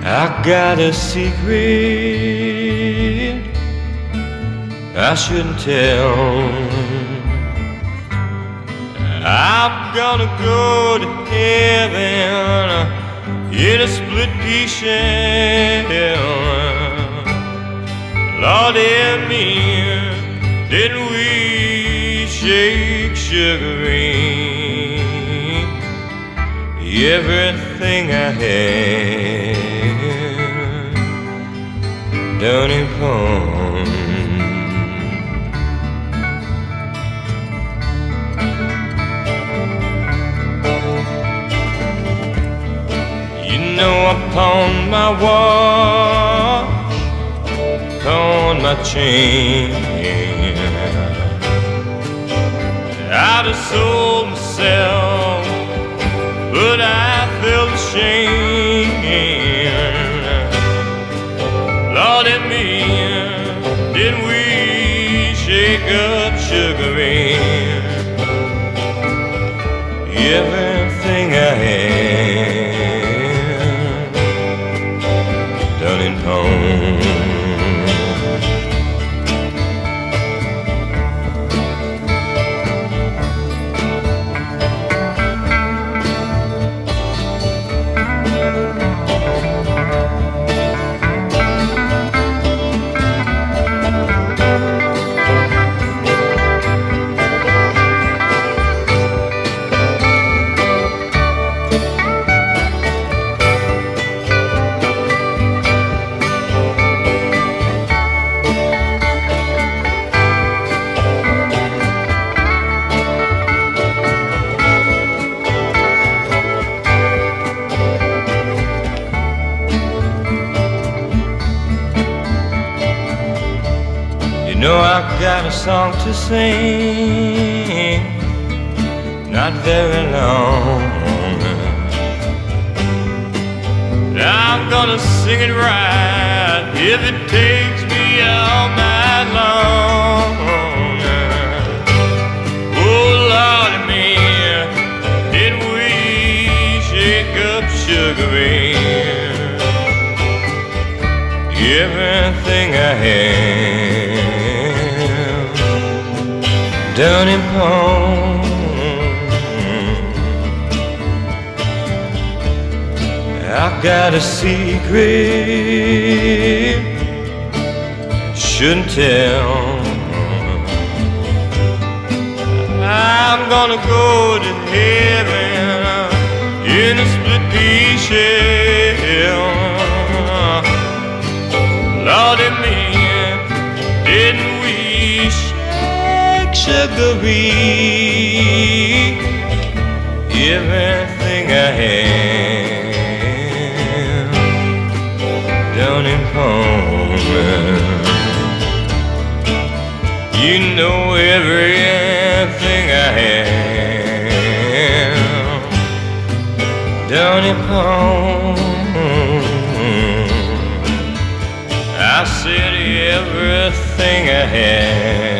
I got a secret I shouldn't tell. I'm gonna go to heaven in a split-pea shell. Lord, and me, didn't we shake sugar ring? Everything I had down in pawn. You know I pawned my watch, pawned my chain. I'd have sold myself, but I felt ashamed. Lord, and me, didn't we shake up sugar ring? Everything I had done in pawn. You know I've got a song to sing, not very long. I'm gonna sing it right if it takes me all night long. Oh Lord, me, didn't we shake up sugar ring? Everything I had down in pawn. I got a secret shouldn't tell. I'm gonna go to heaven in a split-pea shell. Lord, and me, didn't we sugar ring? Everything I had down in pawn. You know everything I had down in pawn. I said everything I had